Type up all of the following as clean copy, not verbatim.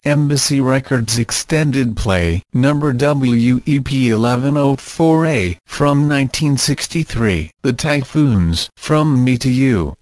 Embassy Records extended play, number WEP 1104A, from 1963, The Typhoons, From Me to You.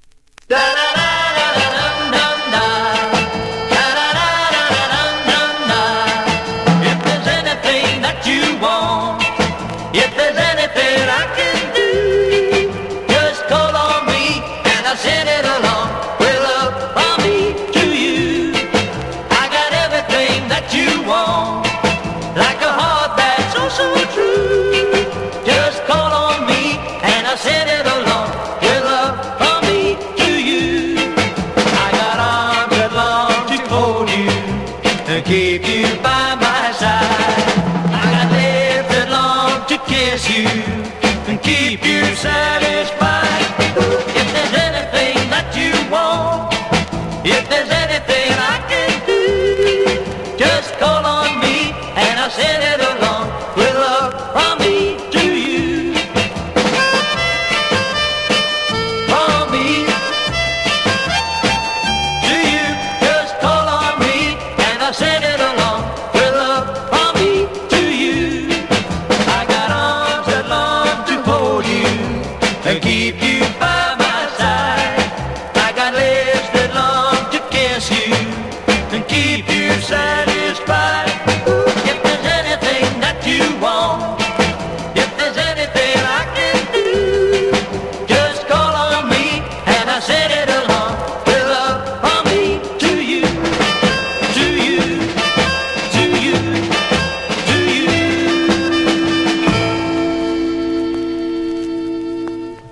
If there's anything that you want, if there's anything I can do, just call on me and I'll send it along with love from me to you. I got everything that you want, like a heart that's oh so true. Just call on me and I'll send it along with love from me to you. I got arms that long to hold you and keep you by my side. I got lips that long to kiss you and keep you satisfied. If there's anything that you want, if there's